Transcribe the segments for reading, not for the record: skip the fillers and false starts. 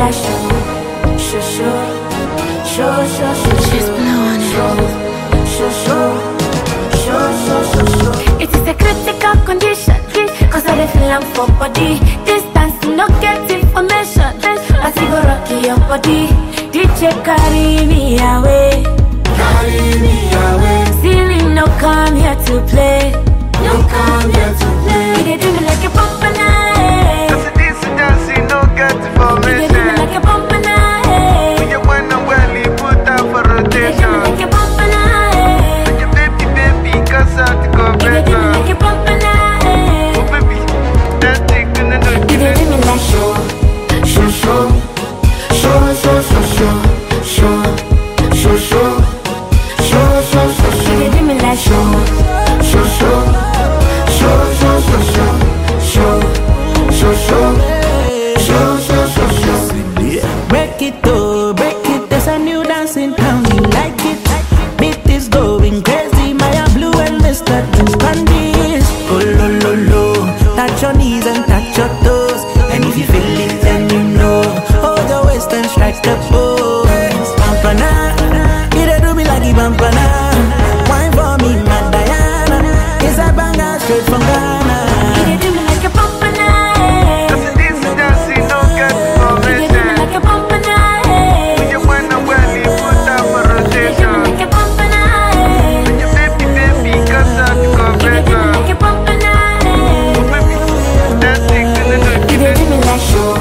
like show. She's blowing it. It is a critical condition, cause I dey feel am for body. Distance no get information, as you go rock your body. DJ carry me away, ceiling no come here to play, You dey do me like a bumper night. Just a decent dancing, no get You dey do me information. like a bumper night. When you went on well, you put out for You dey do me rotation. like a bumper night. When you baby, cause I to go You dey do me better. like a bumper night. Oh baby, that thing gonna know You dey do me like show. You dey do me like Break it, oh, break it. There's a new dance in town. You like it? Beat is going crazy. Maya Blue and Mr. Pandis. Oh, lo, lo, lo. Touch your knees and touch your toes. And if you feel it, then you know. Hold your waist and strike the pose. Pampana. You dey do me like a pampana. Wine for me, my Diana. It's a banger straight from Ghana. You dey do me like a bumper night. just a decent dancing, no get You dey do me information. like a bumper night. When you went on well, you put out for You dey do me rotation. like a bumper night. When you baby, cause I to go You dey do me better. like a bumper night. Oh baby, that thing gonna know You dey do me like show.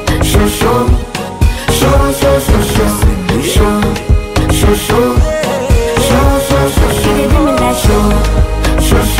You dey do me like show.